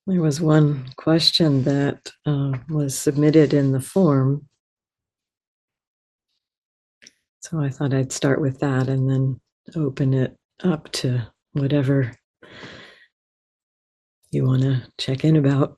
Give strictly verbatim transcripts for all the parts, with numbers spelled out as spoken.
There was one question that uh, was submitted in the form. So I thought I'd start with that and then open it up to whatever you want to check in about.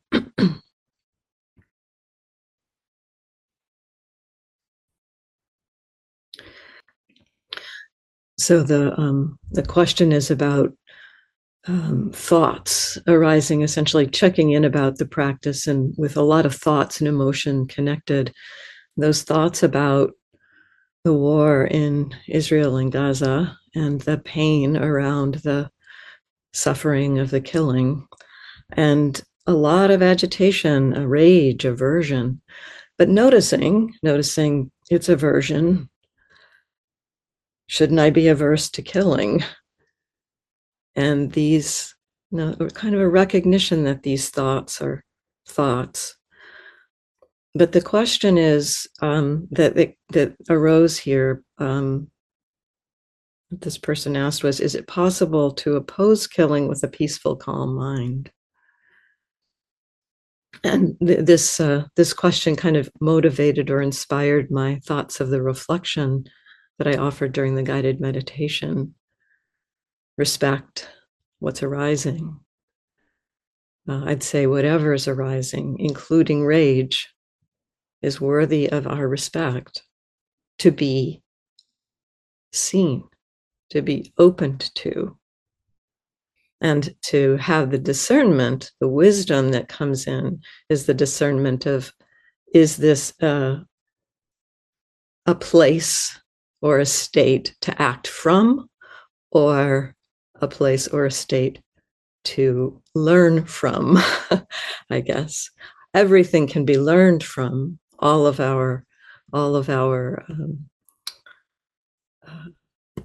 So the um, the question is about um, thoughts arising, essentially checking in about the practice, and with a lot of thoughts and emotion connected. Those thoughts about the war in Israel and Gaza and the pain around the suffering of the killing, and a lot of agitation, a rage, aversion, but noticing, noticing its aversion. Shouldn't I be averse to killing? And these, you know, kind of a recognition that these thoughts are thoughts. But the question is um, that, that that arose here. Um, this person asked was, is it possible to oppose killing with a peaceful, calm mind? And th- this uh, this question kind of motivated or inspired my thoughts of the reflection that I offered during the guided meditation. Respect what's arising. Uh, I'd say whatever is arising, including rage, is worthy of our respect, to be seen, to be opened to, and to have the discernment, the wisdom that comes in is the discernment of, is this uh, a place or a state to act from, or a place or a state to learn from? I guess everything can be learned from. All of our, all of our um, uh,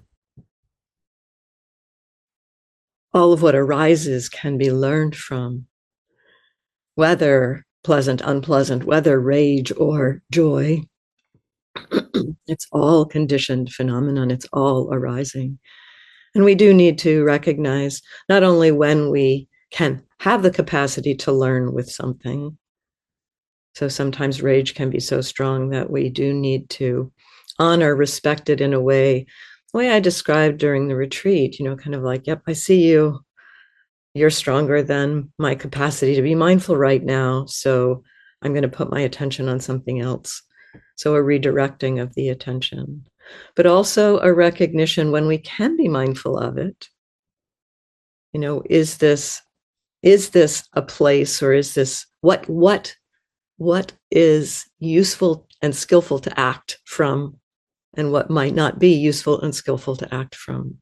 all of what arises can be learned from, whether pleasant, unpleasant, whether rage or joy. It's all conditioned phenomenon. It's all arising. And we do need to recognize not only when we can have the capacity to learn with something. So sometimes rage can be so strong that we do need to honor, respect it in a way, the way I described during the retreat, you know, kind of like, yep, I see you. You're stronger than my capacity to be mindful right now. So I'm going to put my attention on something else. So a redirecting of the attention, but also a recognition when we can be mindful of it. You know, is this, is this a place, or is this what, what, what is useful and skillful to act from, and what might not be useful and skillful to act from?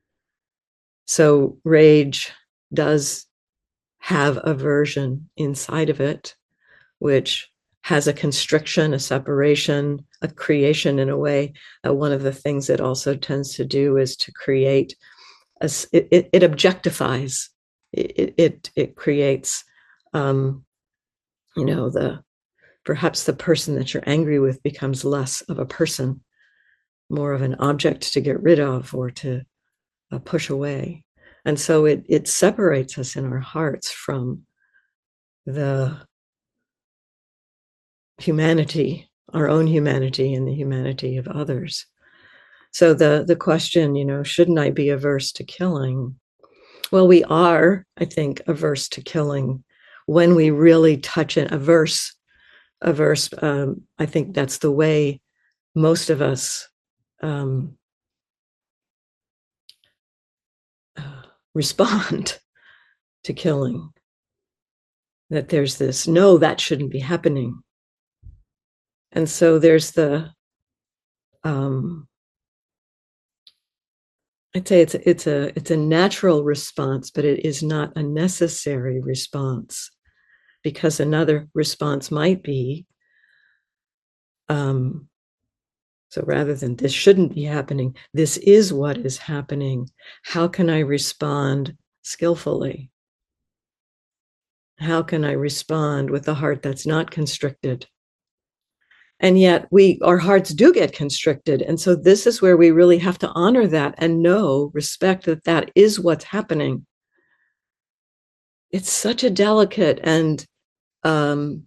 So rage does have aversion inside of it, which has a constriction, a separation, a creation in a way. Uh, one of the things it also tends to do is to create, a, it, it objectifies, it, it, it creates, um, you know, the, perhaps the person that you're angry with becomes less of a person, more of an object to get rid of or to uh, push away. And so it, it separates us in our hearts from the humanity, our own humanity, and the humanity of others. So the, the question, you know, shouldn't I be averse to killing? Well, we are, I think, averse to killing when we really touch it. Averse, averse, um, I think that's the way most of us um, uh, respond to killing. That there's this, no, that shouldn't be happening. And so there's the, um, I'd say it's a, it's a it's a natural response, but it is not a necessary response, because another response might be, um, so rather than this shouldn't be happening, this is what is happening. How can I respond skillfully? How can I respond with a heart that's not constricted? And yet we, our hearts do get constricted. And so this is where we really have to honor that and know, respect that that is what's happening. it's such a delicate and um,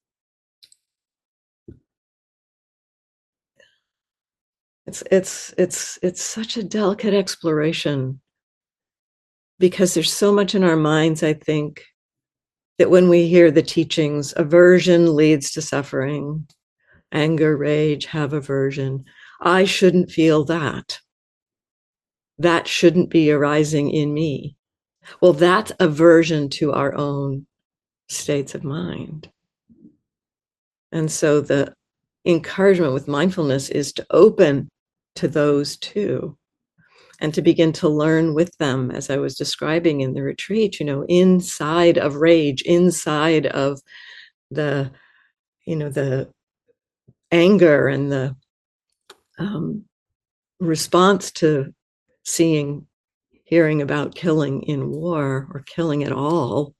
it's it's it's it's such a delicate exploration, because there's so much in our minds, I think, that when we hear the teachings, aversion leads to suffering, anger, rage, have aversion. I shouldn't feel that. That shouldn't be arising in me. Well, that's aversion to our own states of mind. And so the encouragement with mindfulness is to open to those too, and to begin to learn with them, as I was describing in the retreat, you know, inside of rage, inside of the, you know, the anger and the um, response to seeing, hearing about killing in war or killing at all,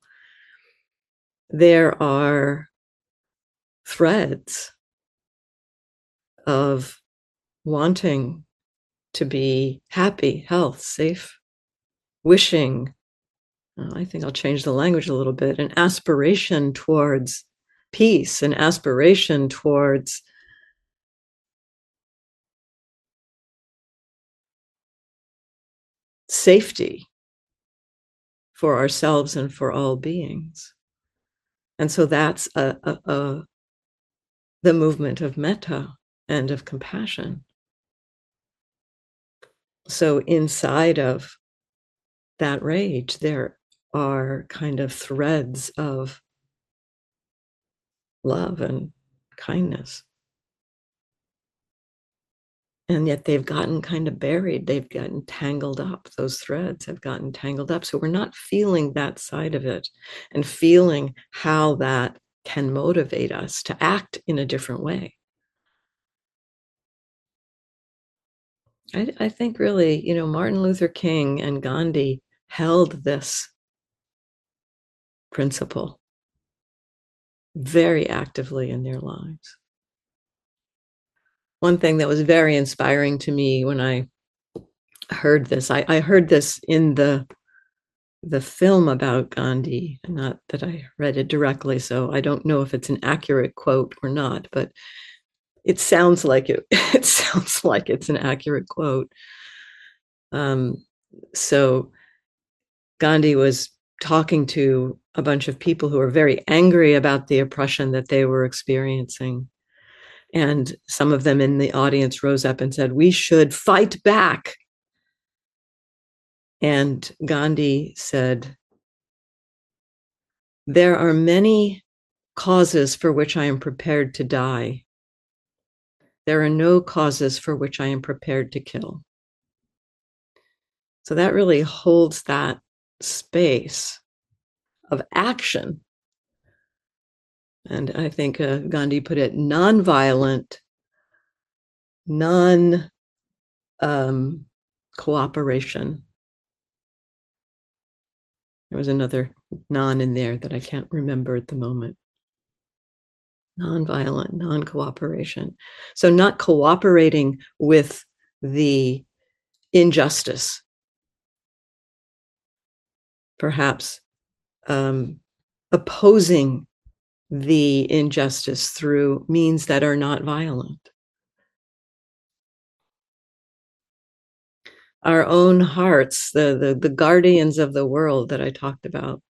there are threads of wanting to be happy, health, safe, wishing. uh, I think I'll change the language a little bit, an aspiration towards peace, an aspiration towards safety for ourselves and for all beings. And so that's a, a, a, the movement of metta and of compassion. So inside of that rage, there are kind of threads of love and kindness. And yet they've gotten kind of buried. They've gotten tangled up. Those threads have gotten tangled up. So we're not feeling that side of it and feeling how that can motivate us to act in a different way. I, I think really, you know, Martin Luther King and Gandhi held this principle very actively in their lives. One thing that was very inspiring to me when I heard this, I, I heard this in the the film about Gandhi, not that I read it directly, so I don't know if it's an accurate quote or not, but it sounds like it, it sounds like it's an accurate quote. Um, so Gandhi was talking to a bunch of people who were very angry about the oppression that they were experiencing. And some of them in the audience rose up and said, "We should fight back." And Gandhi said, "There are many causes for which I am prepared to die. There are no causes for which I am prepared to kill." So that really holds that space of action. And I think uh, Gandhi put it, non-violent, non um, cooperation. There was another non in there that I can't remember at the moment. Non-violent, non-cooperation. So not cooperating with the injustice, perhaps um, opposing the injustice through means that are not violent. Our own hearts, the, the, the guardians of the world that I talked about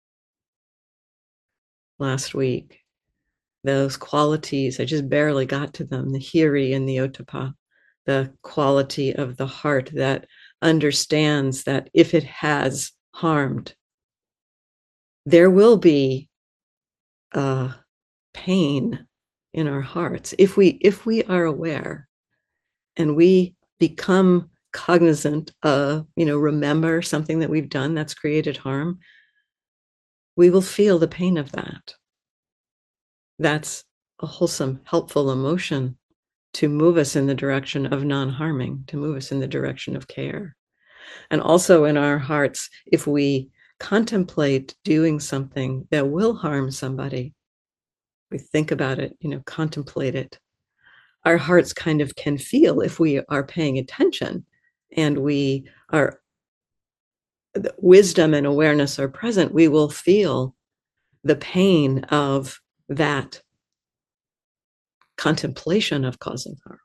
last week, those qualities, I just barely got to them, the hiri and the ottappa, the quality of the heart that understands that if it has harmed, there will be uh, pain in our hearts if we if we are aware and we become cognizant of, you know, remember something that we've done that's created harm, we will feel the pain of that. That's a wholesome, helpful emotion to move us in the direction of non-harming, to move us in the direction of care. And also in our hearts, if we contemplate doing something that will harm somebody, we think about it, you know, contemplate it, our hearts kind of can feel, if we are paying attention and we are wisdom and awareness are present, we will feel the pain of that contemplation of causing harm.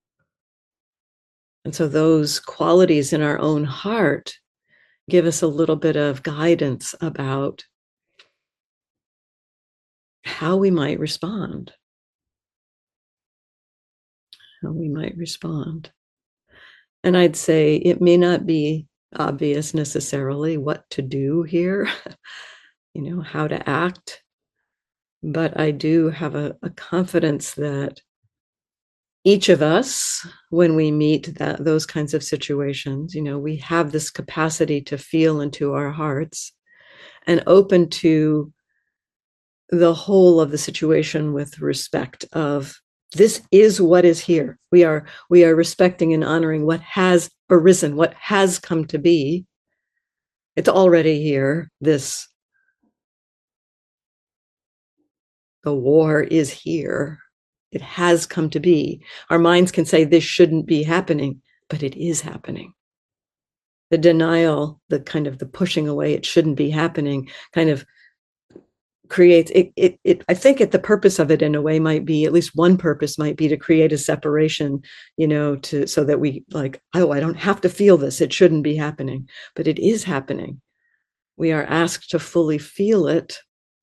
And so those qualities in our own heart give us a little bit of guidance about how we might respond. How we might respond. And I'd say it may not be obvious necessarily what to do here, you know, how to act. But I do have a, a confidence that each of us, when we meet that, those kinds of situations, you know, we have this capacity to feel into our hearts and open to the whole of the situation with respect of this is what is here. We are we are respecting and honoring what has arisen, what has come to be. It's already here. This the war is here. It has come to be. Our minds can say this shouldn't be happening, but it is happening. The denial, the kind of the pushing away, it shouldn't be happening, kind of creates it, it it I think it the purpose of it in a way might be, at least one purpose might be, to create a separation, you know, to so that we like, oh, I don't have to feel this, it shouldn't be happening, but it is happening. We are asked to fully feel it,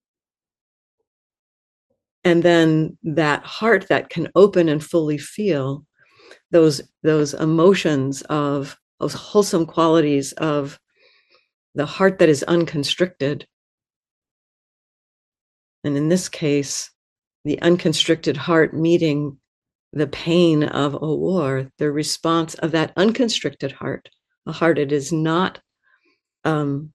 and then that heart that can open and fully feel those those emotions of those wholesome qualities of the heart that is unconstricted. And in this case, the unconstricted heart meeting the pain of a war, the response of that unconstricted heart, a heart that is not um,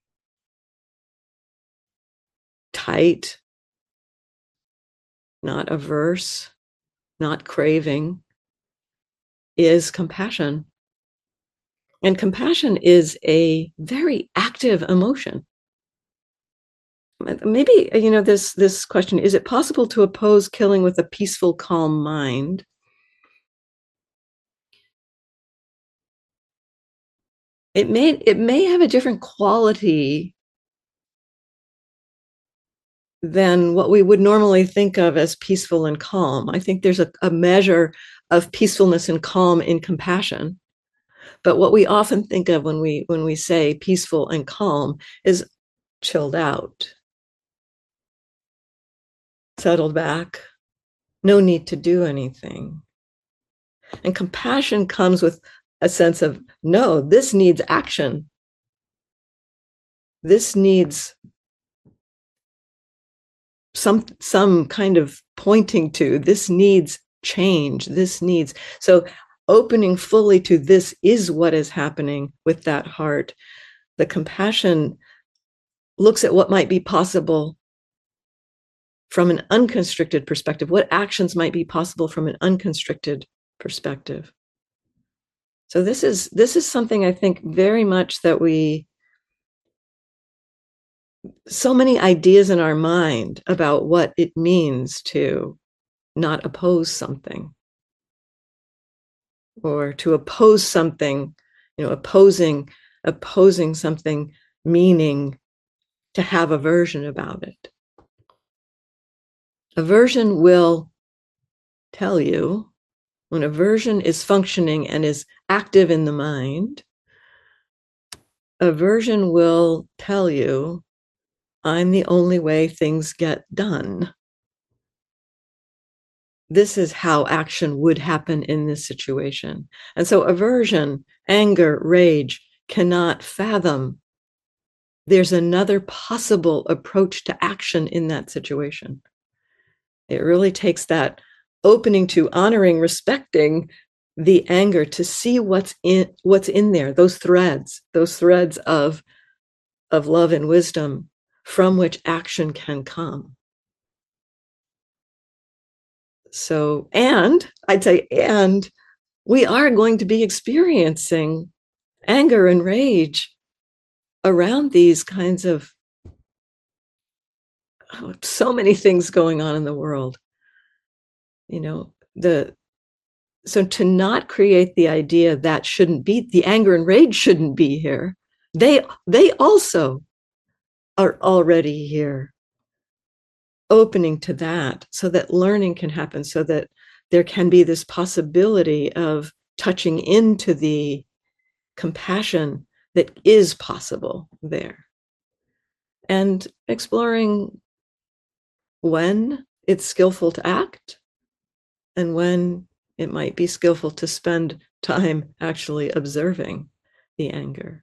tight, not averse, not craving, is compassion. And compassion is a very active emotion. Maybe, you know, this this question, is it possible to oppose killing with a peaceful, calm mind? It may it may have a different quality than what we would normally think of as peaceful and calm. I think there's a, a measure of peacefulness and calm in compassion. But what we often think of when we when we say peaceful and calm is chilled out, settled back, no need to do anything. And compassion comes with a sense of, no, this needs action. This needs some some kind of pointing to. This needs change. This needs, so opening fully to this is what is happening with that heart. The compassion looks at what might be possible from an unconstricted perspective, what actions might be possible from an unconstricted perspective. So this is this is something I think very much that we, so many ideas in our mind about what it means to not oppose something, or to oppose something, you know, opposing opposing something, meaning to have aversion about it. Aversion will tell you, when aversion is functioning and is active in the mind, aversion will tell you, I'm the only way things get done. This is how action would happen in this situation. And so aversion, anger, rage cannot fathom there's another possible approach to action in that situation. It really takes that opening to, honoring, respecting the anger, to see what's in what's in there, those threads, those threads of, of love and wisdom from which action can come. So, and I'd say, and we are going to be experiencing anger and rage around these kinds of, oh, so many things going on in the world. You know, the so to not create the idea that shouldn't be, the anger and rage shouldn't be here, they they also are already here, opening to that so that learning can happen, so that there can be this possibility of touching into the compassion that is possible there, and exploring when it's skillful to act and when it might be skillful to spend time actually observing the anger.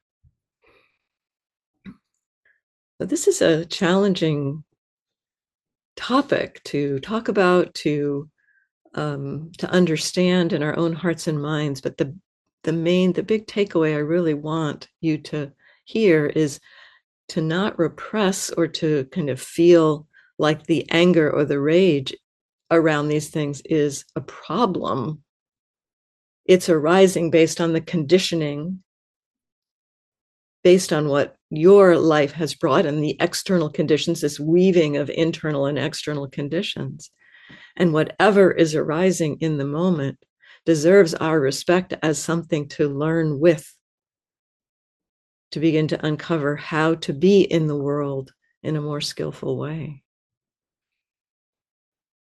But this is a challenging topic to talk about, to um, to understand in our own hearts and minds. But the the main, the big takeaway I really want you to hear is to not repress or to kind of feel like the anger or the rage around these things is a problem. It's arising based on the conditioning, based on what your life has brought and the external conditions, this weaving of internal and external conditions. And whatever is arising in the moment deserves our respect as something to learn with, to begin to uncover how to be in the world in a more skillful way.